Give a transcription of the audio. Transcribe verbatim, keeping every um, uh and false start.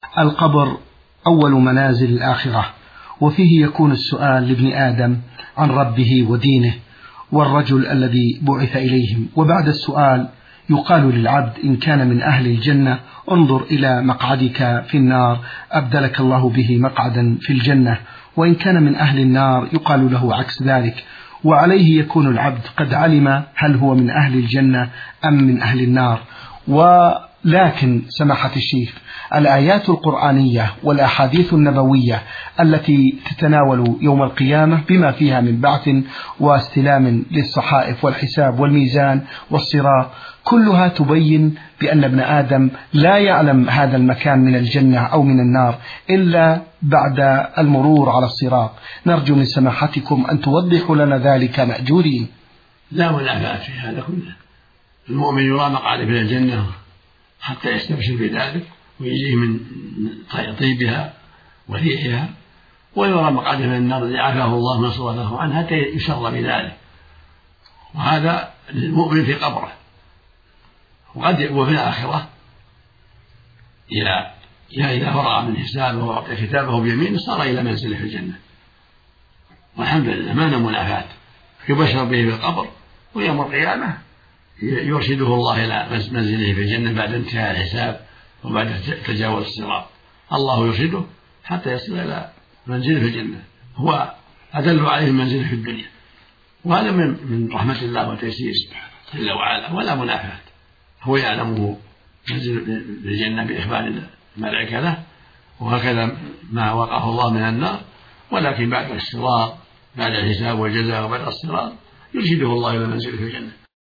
القبر أول منازل الآخرة، وفيه يكون السؤال لابن آدم عن ربه ودينه والرجل الذي بعث إليهم، وبعد السؤال يقال للعبد إن كان من أهل الجنة انظر إلى مقعدك في النار أبدلك الله به مقعدا في الجنة، وإن كان من أهل النار يقال له عكس ذلك، وعليه يكون العبد قد علم هل هو من أهل الجنة أم من أهل النار. ولكن سماحة الشيخ، الآيات القرآنية والأحاديث النبوية التي تتناول يوم القيامة بما فيها من بعث واستلام للصحائف والحساب والميزان والصراط كلها تبين بأن ابن آدم لا يعلم هذا المكان من الجنة أو من النار إلا بعد المرور على الصراط. نرجو من سماحتكم أن توضحوا لنا ذلك مأجورين. لا منافاة في هذا كله، المؤمن يرى مقعده في الجنة حتى يستبشر بذلك ويجيه من طيبها وريحها، ويرى مقعده من النار الذي عافاه الله نصر له عنه حتى يشر بذلك، وهذا للمؤمن في قبره. وقد يكون في الآخرة إلى إذا فرغ من حسابه وأعطي كتابه بيمينه صار إلى منزله في الجنة، والحمد لله ما منافاة، يبشر به في القبر، ويوم القيامة يرشده الله إلى منزله في الجنة بعد انتهاء الحساب وبعد تجاوز الصراط. الله يرشده حتى يصل إلى منزله في الجنة، هو أدل عليه منزله في الدنيا، وهذا من رحمة الله وتيسيره جل وعلا، ولا منافاة. هو يعلمه منزل في الجنة بإخبار الملائكة له، وهكذا ما وقاه الله من النار، ولكن بعد الصراط بعد الحساب والجزاء وبعد الصراط يرشده الله إلى منزله في الجنة.